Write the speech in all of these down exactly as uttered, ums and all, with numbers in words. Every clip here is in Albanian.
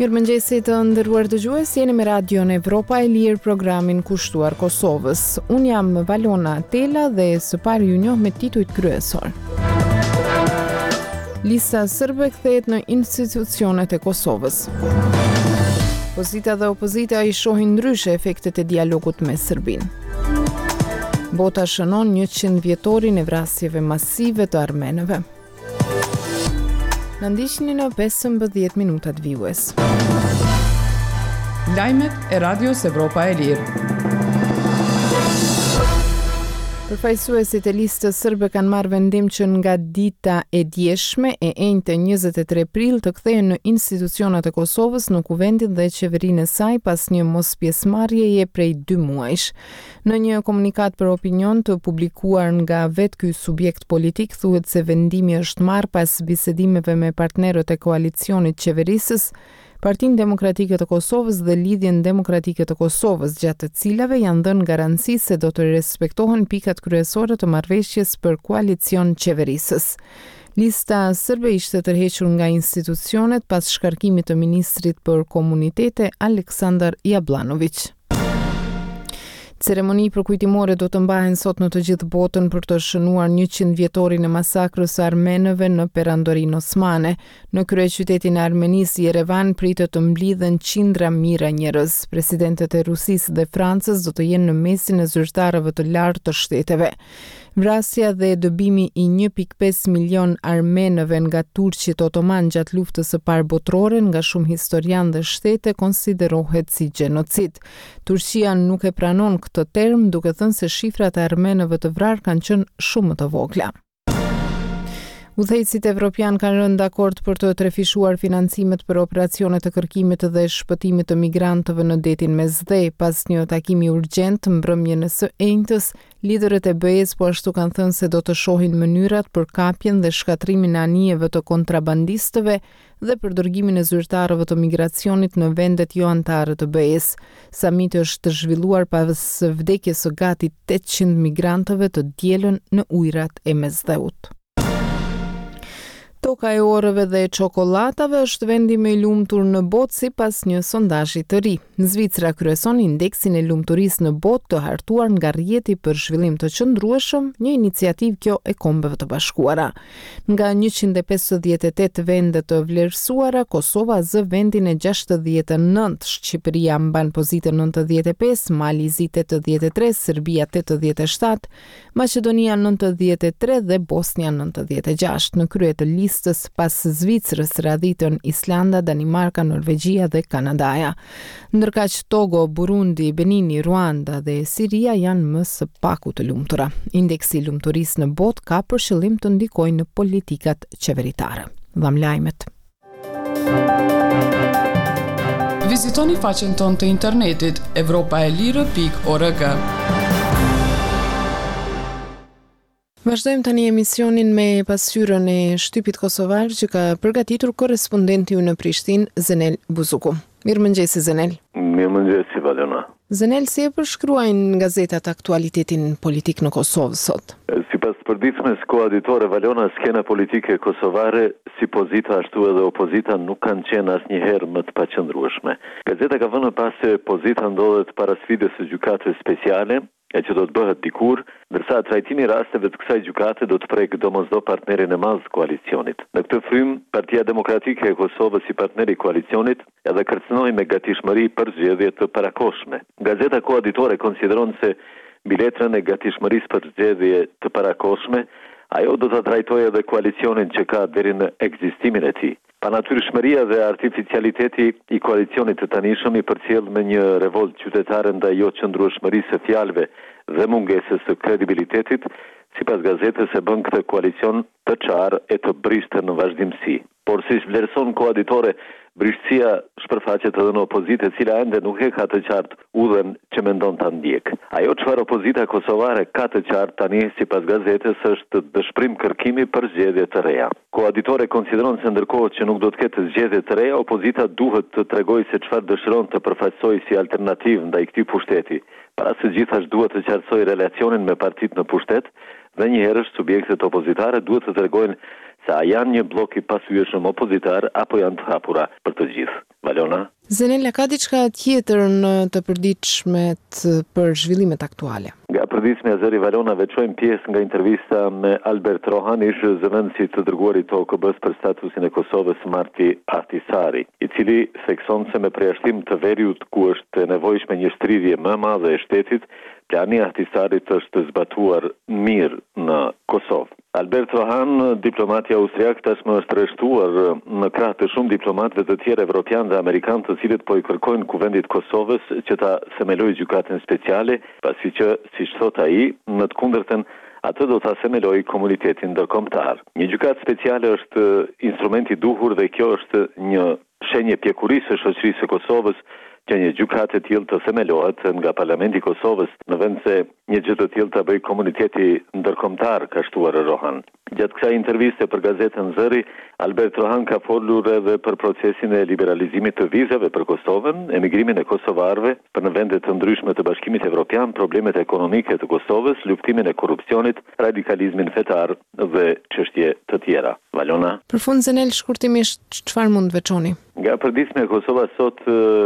Mirëmëngjesi të nderuar dëgjues, jeni me Radion Evropa e Lirë, programin kushtuar Kosovës. Unë jam Valona Tela dhe së pari ju njoh me titujt kryesor. Lista sërbe kthehet në institucionet e Kosovës. Pozita dhe opozita i shohin ndryshe efektet e dialogut me Serbinë. Bota shënon njëqind vjetorin e vrasjeve masive të armenëve. Në ndiqni në pesëmbëdhjetë minutat vijues. Lajmet e Radios Evropa e Lirë. Përfaqësuesit e listës sërbe kanë marrë vendim që nga dita e djeshme e enjte njëzet e tre prill të kthehen në institucionet e Kosovës, në kuvendin dhe qeverinë e saj pas një mospjesëmarrjeje prej dy muajsh. Në një komunikat për opinion të publikuar nga vetë ky subjekt politik, thuhet se vendimi është marrë pas bisedimeve me partnerët e koalicionit qeverisës, Partinë Demokratike të Kosovës dhe Lidhjen Demokratike të Kosovës, gjatë të cilave janë dhënë garanci se do të respektohen pikat kryesore të marrëveshjes për koalicion qeverisës. Lista sërbe ishte tërhequr nga institucionet pas shkarkimit të ministrit për komunitete Aleksandar Jablanović. Ceremoni përkujtimore do të mbahen sot në të gjithë botën për të shënuar njëqind vjetorin e masakrës së armenëve në perandorinë osmane. Në kryeqytetin e Armenisë, Yerevan, pritet të mblidhen qindra mijëra njerëz. Presidentet e Rusisë dhe Francës do të jenë në mesin e zyrtarëve të lartë të shteteve. Vrasja dhe dëbimi i një pikë pesë milion armenëve nga turqit otoman gjatë luftës së parë botërore nga shumë historianë dhe shtete konsiderohet si gjenocid. Turqia nuk e pranon këtë term, duke thënë se shifrat e armenëve të vrarë kanë qenë shumë më të vogla. Udhëheqësit evropian kanë rënë dakord për të trefishuar financimet për operacionet e kërkimit dhe shpëtimit të migrantëve në detin Mesdhe. Pas një takimi urgjent mbrëmjen e së enjtës, liderët e B E S po ashtu kanë thënë se do të shohin mënyrat për kapjen dhe shkatrimin e anijeve të kontrabandistëve dhe për dërgimin e zyrtarëve të migracionit në vendet jo anëtare të B E S. Samiti është zhvilluar pas vdekjes së gati tetëqind migrantëve të dielën në ujërat e Mesdheut. Toka e orëve dhe çokoladave është vendi më i lumtur në botë sipas një sondazhi të ri. Zvicra kryeson indeksin e lumturisë në botë të hartuar nga Rrjeti për Zhvillim të Qëndrueshëm, një iniciativë kjo e Kombeve të Bashkuara. Nga njëqind e pesëdhjetë e tetë vende të vlerësuara, Kosova zë vendin e gjashtëdhjetë e nëntë, Shqipëria mban pozitën nëntëdhjetë e pesë, Malizi tetëdhjetë e tre, Serbia tetëdhjetë e shtatë, Maqedonia nëntëdhjetë e tre dhe Bosnia nëntëdhjetë e gjashtë. Në krye të listës pas Zvicrës radhitën Islanda, Danimarka, Norvegjia dhe Kanadaja. Ndërkaq Togo, Burundi, Benini, Ruanda dhe Siria janë më së paku të lumtura. Indeksi i lumturisë në botë ka për qëllim të ndikojë në politikat qeveritare. Dham lajmet. Vizitoni faqen tonë të internetit evropaelire pikë org. Vazhdojmë tani emisionin me pasqyrën e shtypit kosovar që ka përgatitur korrespondenti ju në Prishtinë, Zenel Buzuku. Mirëmëngjesi Zenel. Mirëmëngjesi Valona. Zenel, si e përshkruajnë gazetat aktualitetin politik në Kosovë sot? Sipas përditshmës koaditore Valona, skena politike kosovare, si pozita ashtu edhe opozita, nuk kanë qenë asnjëherë më të paqëndrueshme. Gazeta ka vënë pas se pozita ndodhet para sfidës së gjykatës speciale, e që do të bëhet dikur, ndërsa trajtimi i rasteve të kësaj gjykate do të prekë domosdo partnerin e madh të koalicionit. Në këtë frym, Partia Demokratike e Kosovës si partneri i koalicionit edhe kërcënoi me gatishmëri për zgjedhje të parakohshme. Gazeta koaditore konsideron se mbi letrën e gatishmërisë për zgjedhje të parakohshme, ajo do ta trajtojë edhe koalicionin që ka deri në ekzistimin e tij. Panatyrshmëria dhe artificialiteti i koalicionit të tanishëm i përcjell me një revolt qytetare ndaj jo qëndrueshmërisë së fjalëve dhe mungesës së kredibilitetit, sipas gazetës e bën këtë koalicion të çarë e të brishtë në vazhdimsi. Por si vlerëson koaditore, brishtësia shpërfaqet edhe në opozitë, e cila ende nuk e ka të qartë udhën që mendon ta ndjek. Ajo çfarë opozita kosovare ka të qartë tani, sipas gazetës, është dëshpërim kërkimi për zgjedhje të reja. Koaditore konsideron se ndërkohë që nuk do të ketë zgjedhje të reja, opozita duhet të tregojë se çfarë dëshiron të përfaqësojë si alternativë ndaj këtij pushteti. Para së gjithash duhet të qartësojë relacionin me partitë në pushtet, dhe njëherësh subjektet opozitare duhet të tregojnë sa janë një blok i pasyeshëm opozitar apo janë të hapura për të gjithë. Valona? Zenela, ka diçka tjetër në të përditshmet për zhvillimet aktuale? Nga përditshmja zëri Valona veçojmë pjesë nga intervista me Albert Rohan, ish zëvendësi të dërguarit të O K B-s për statusin e Kosovës Marti Ahtisari, i cili thekson se me përjashtim të veriut ku është e nevojshme një shtridhje më e madhe e shtetit, plani Ahtisarit është zbatuar mirë në Kosovë. Albert Rohan, diplomati austriak, tashmë është rreshtuar në krah të shumë diplomatëve të tjerë evropianë dhe amerikanë, të cilët po i kërkojnë kuvendit Kosovës që ta themelojë gjykatën speciale, pasi që, siç thot ai, në të kundërtën atë do ta themelojë komunitetin ndërkombëtar. Një gjykatë speciale është instrumenti i duhur dhe kjo është një shenjë pjekurisë së shoqërisë së Kosovës që një gjykatë e tillë të themelohet nga Parlamenti i Kosovës, në vend se një gjë të tillë ta bëjë komuniteti ndërkombëtar, ka shtuar Rohan. Gjatë kësaj interviste për gazetën Zëri, Albert Rohan ka folur edhe për procesin e liberalizimit të vizave për Kosovën, emigrimin e kosovarëve për në vende të ndryshme të Bashkimit Evropian, problemet ekonomike të Kosovës, luftimin e korrupsionit, radikalizmin fetar dhe çështje të tjera. Valona? Për fund, Zenel, shkurtimisht çfarë mund të veçoni? Nga përditshmja e Kosovës sot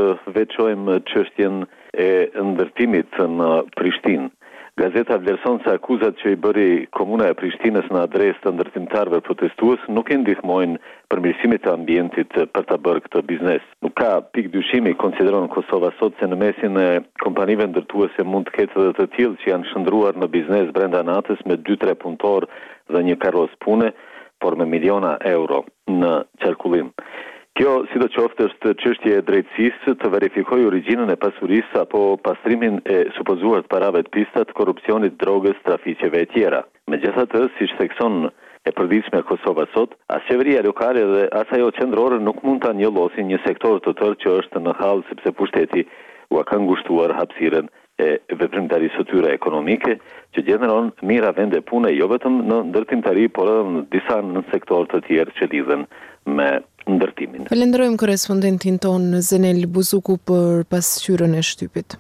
veçojmë çështjen e ndërtimit në Prishtinë. Gazeta vlerëson se akuzat që i bëri komuna e Prishtinës në adresë të ndërtimtarëve protestues nuk i ndihmojnë përmirësimit të ambientit për ta bërë këtë biznes. Nuk ka pikë dyshimi, konsideron Kosova sot, se në mesin e kompanive ndërtuese mund të ketë edhe të tillë që janë shndruar në biznes brenda natës me dy tre punëtor dhe një karroz pune, por me miliona euro në qarkullim. Kjo, sidoqoftë, është çështje e drejtësisë të verifikojë origjinën e pasurisë apo pastrimin e supozuar të parave të pistat, korrupsionit, drogës, trafiqeve e tjera. Megjithatë, siç thekson e përditshmja Kosova sot, as qeveria lokale dhe as ajo qendrore nuk mund ta njollosin një sektor të tërë që është në hall sepse pushteti u ka ngushtuar hapësirën e veprimtarisë së tyre ekonomike, që gjeneron mira vende pune jo vetëm në ndërtimtari, por edhe në disa në sektor të tjerë që lidhen me ndërtimin. Falenderojmë korrespondentin ton Zenel Buzuku për pasqyrën e shtypit.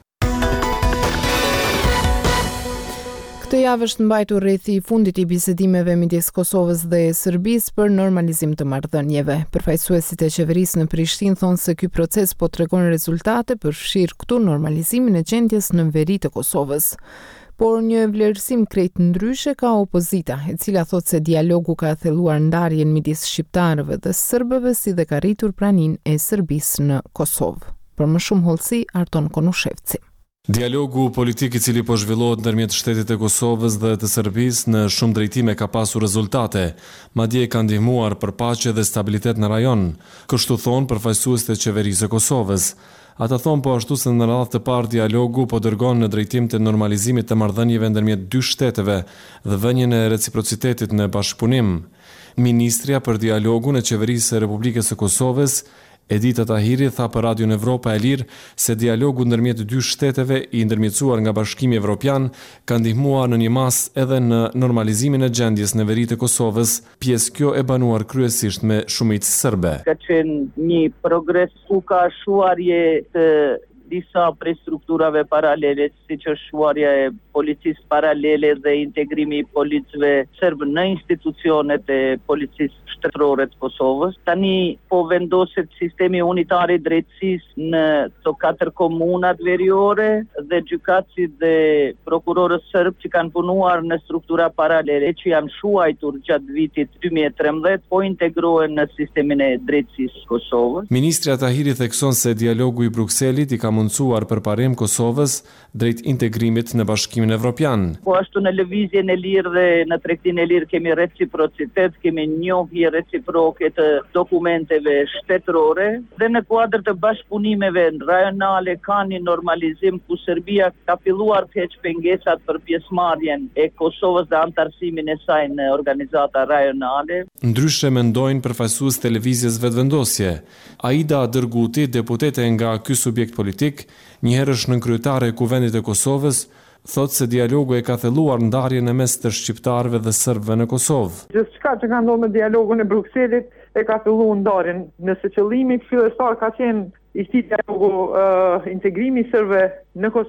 Këtë javë është mbajtur rrethi i fundit i bisedimeve midis Kosovës dhe Serbisë për normalizim të marrëdhënieve. Përfaqësuesit e qeverisë në Prishtinë thonë se ky proces po tregon rezultate përfshirë këtu normalizimin e gjendjes në veri të Kosovës. Por një vlerësim krejt ndryshe ka opozita, e cila thotë se dialogu ka thelluar ndarjen midis shqiptarëve dhe serbëve, si dhe ka rritur praninë e Serbisë në Kosovë. Për më shumë hollësi, Arton Konushevci. Dialogu politik i cili po zhvillohet ndërmjet shtetit e Kosovës dhe të Serbisë në shumë drejtime ka pasur rezultate, madje ka ndihmuar për paqe dhe stabilitet në rajon, kështu thonë përfaqësuesit e qeverisë së Kosovës. Ata thonë po ashtu se në radhë të parë dialogu po dërgon në drejtim të normalizimit të marrëdhënieve ndërmjet dy shteteve dhe vënien e reciprocitetit në bashkëpunim. Ministrja për dialogun e qeverisë së Republikës së Kosovës, Edita Tahiri, tha për Radion Evropa e Lirë se dialogu ndërmjet dy shteteve i ndërmjetësuar nga Bashkimi Evropian ka ndihmuar në një mas edhe në normalizimin e gjendjes në veri të Kosovës, pjesë kjo e banuar kryesisht me shumicë serbe. Ka qenë një progres ku ka shuarje të disa prej strukturave paralele, siç është shuarja e policisë paralele dhe integrimi i policëve serbë në institucionet e policisë shtetërore të Kosovës. Tani po vendoset sistemi unitar i drejtësisë në të katër komunat veriore dhe gjykatësit dhe prokurorët serbë që kanë punuar në struktura paralele që janë shuajtur gjatë vitit dy mijë e trembëdhjetë po integrohen në sistemin e drejtësisë së Kosovës. Ministri Tahiri thekson se dialogu i Brukselit i ka mundësuar përparim Kosovës drejt integrimit në Bashkimin Evropian. Po ashtu në lëvizjen e lirë dhe në tregtinë e lirë kemi reciprocitet, kemi njohje reciproke të dokumenteve shtetërore dhe në kuadër të bashkëpunimeve rajonale ka një normalizim ku Serbia ka filluar të heqë pengesat për pjesëmarrjen e Kosovës dhe antarësimin e saj në organizata rajonale. Ndryshe mendojnë përfaqësues televizjes vetëvendosje. Aida Dërguti, deputete nga ky subjekt politik, njëherë është nënkryetare e Kuvendit të Kosovës, thotë se dialogu e ka thelluar ndarjen e mes të shqiptarëve dhe serbëve në Kosovë. Gjithçka që ka ndodhur me dialogun e Brukselit e ka thelluar ndarjen, nëse qëllimi fillestar ka qenë ishte dialogu uh, integrimi i serbëve në Kosovë,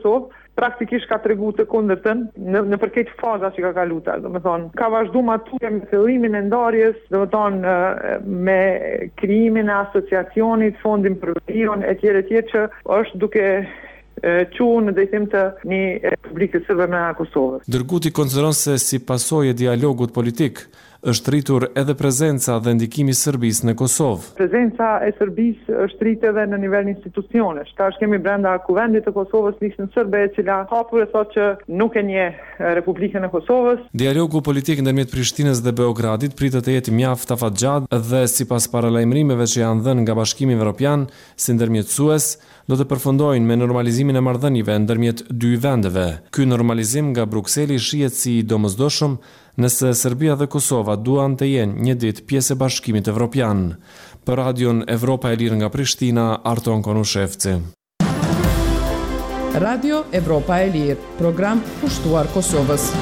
praktikisht ka tregu të kundërtën në, në përket faza që ka kaluar. Do të thonë, ka vazhduar matuje me fillimin e ndarjes, do të thonë me krijimin e asociacionit, fondin për verion etj etj që është duke që në drejtim të një Republikës Sërbe me Kosovës. Dërguti konsideron se si pasojë e dialogut politik është rritur edhe prezenca dhe ndikimi i Serbisë në Kosovë. Prezenca e Serbisë është rritur edhe në nivel institucionesh. Tash kemi brenda kuvendit të Kosovës listën serbe e cila hapur e thotë që nuk e njeh Republikën e Kosovës. Dialogu politik ndërmjet Prishtinës dhe Beogradit pritet të jetë mjaft afatgjatë dhe sipas paralajmërimeve që janë dhënë nga Bashkimi Evropian si ndërmjetësues, do të përfundojnë me normalizimin e marrëdhënieve ndërmjet dy vendeve. Ky normalizim nga Brukseli shihet si i domosdoshëm nëse Serbia dhe Kosova duan të jenë një ditë pjesë e Bashkimit Evropian. Për Radion Evropa e Lirë nga Prishtina, Arton Konushevci. Radio Evropa e Lirë, program pushtuar Kosovës.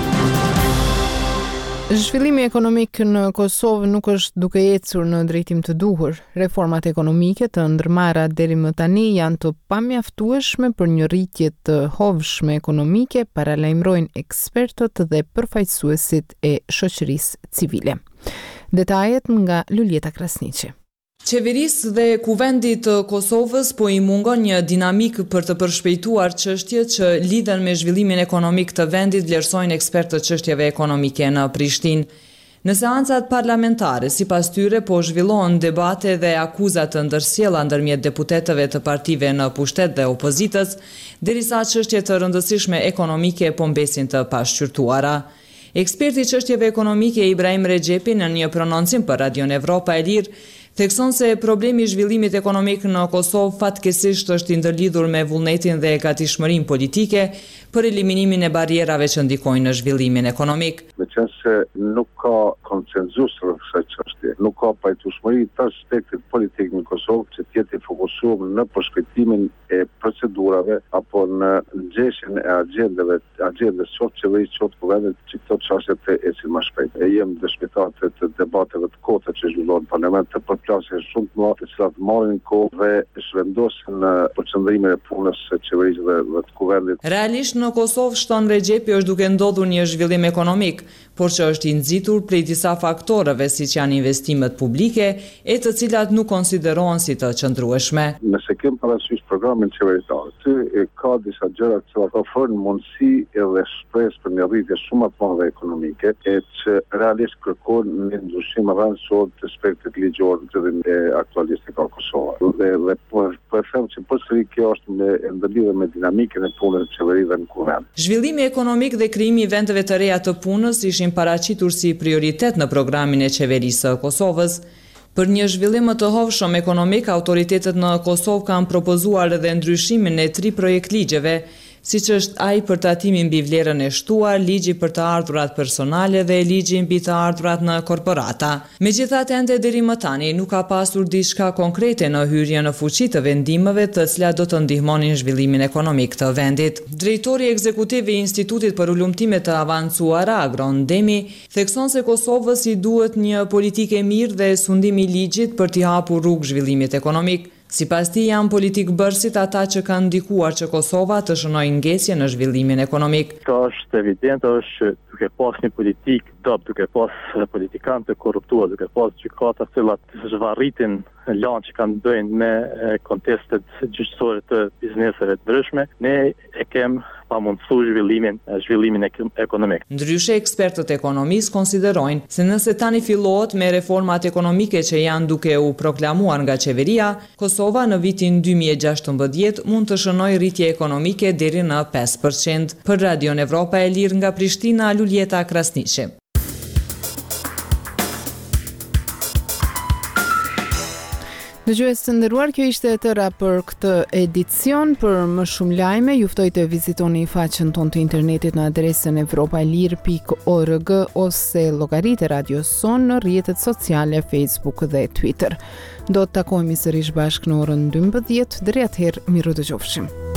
Zhvillimi ekonomik në Kosovë nuk është duke ecur në drejtim të duhur. Reformat ekonomike të ndërmarra deri më tani janë të pamjaftueshme për një rritje të hovshme ekonomike, paralajmërojnë ekspertët dhe përfaqësuesit e shoqërisë civile. Detajet nga Luljeta Krasniqi. Qeverisë dhe kuvendit të Kosovës po i mungon një dinamik për të përshpejtuar çështjet që lidhen me zhvillimin ekonomik të vendit, vlerësojnë ekspertët çështjeve ekonomike në Prishtinë. Në seancat parlamentare, sipas tyre, po zhvillohen debate dhe akuzat të ndërsjella ndërmjet deputetëve të partive në pushtet dhe opozitës, derisa çështjet të rëndësishme ekonomike po mbesin të pashqyrtuara. Eksperti i çështjeve ekonomike Ibrahim Rexhepi në një prononcim për Radion Evropa e Lirë thekson se problemi i zhvillimit ekonomik në Kosovë fatkeqësisht është i ndërlidhur me vullnetin dhe gatishmërinë politike për eliminimin e barrierave që ndikojnë në zhvillimin ekonomik. Meqense nuk ka konsenzus rreth kësaj çështje, nuk ka pajtueshmëri të aspektit politik në Kosovë që të jetë i fokusuar në përshkëtimin e procedurave apo në nxjerrjen e agjendave, agjendës qoftë qeverisë qoftë kuvendit që këto çështje të ecin më shpejt. E jem dëshmitar të debateve të kota që zhvillohen në parlament të përplasje shumë të mëdha të cilat marrin kohë dhe shvendosin në përqendrimin e punës së qeverisë dhe, dhe të kuvendit. Realisht në Kosovë, shton Rexhepi, është duke ndodhur një zhvillim ekonomik, por që është i nxitur prej disa faktoreve siç janë investimet publike, e të cilat nuk konsiderohen si të qëndrueshme. Nëse kem parasysh programin qeveritar, ty ka disa gjëra që ofrojnë mundësi edhe shpresë për një rritje shumë të madhe ekonomike, e që realisht kërkojnë një ndryshim rrëndësor të aspektit ligjor të e aktualisht e ka Kosova. Dhe, dhe po, po e them që përsëri kjo është me ndërlidhur me dinamikën e punës së qeverisë në kuvend. Zhvillimi ekonomik dhe krijimi i vendeve të reja të punës ishin paraqitur si prioritet në programin e qeverisë së Kosovës. Për një zhvillim më të hovshëm ekonomik, autoritetet në Kosovë kanë propozuar edhe ndryshimin e tri projekt ligjeve, siç është ai për tatimin mbi vlerën e shtuar, ligji për të ardhurat personale dhe ligji mbi të ardhurat në korporata. Megjithatë, ende deri më tani nuk ka pasur diçka konkrete në hyrje në fuqi të vendimeve të cilat do të ndihmonin zhvillimin ekonomik të vendit. Drejtori ekzekutiv i Institutit për Ulumtime të Avancuara, Agron Demi, thekson se Kosovës i duhet një politikë e mirë dhe sundim i ligjit për t'i hapur rrugë zhvillimit ekonomik. Sipas tij, janë politikë bërësit ata që kanë ndikuar që Kosova të shënojë ngesje në zhvillimin ekonomik. Ka është evident është që duke pas një politik dob, duke pas politikanë të korruptuar, duke pas gjykata të cilat zhvarritin lanë që kanë bëjnë me kontestet gjyqësore të bizneseve të ndryshme, ne e kem pa mundësu zhvillimin, zhvillimin ekonomik. Ndryshe, ekspertët ekonomisë konsiderojnë se nëse tani fillohet me reformat ekonomike që janë duke u proklamuar nga qeveria, Kosova në vitin dy mijë e gjashtëmbëdhjetë mund të shënojë rritje ekonomike deri në pesë përqind. Për Radion Evropa e Lirë nga Prishtina, Luljeta Krasniqi. Dëgjues të nderuar, kjo ishte e tëra për këtë edicion. Për më shumë lajme, ju ftoj të vizitoni faqen tonë të internetit në adresën evropaelir pikë org ose llogaritë e Radios Son në rrjetet sociale Facebook dhe Twitter. Do të takohemi sërish bashkë në orën dymbëdhjetë. Deri atëherë, miru dëgjofshim.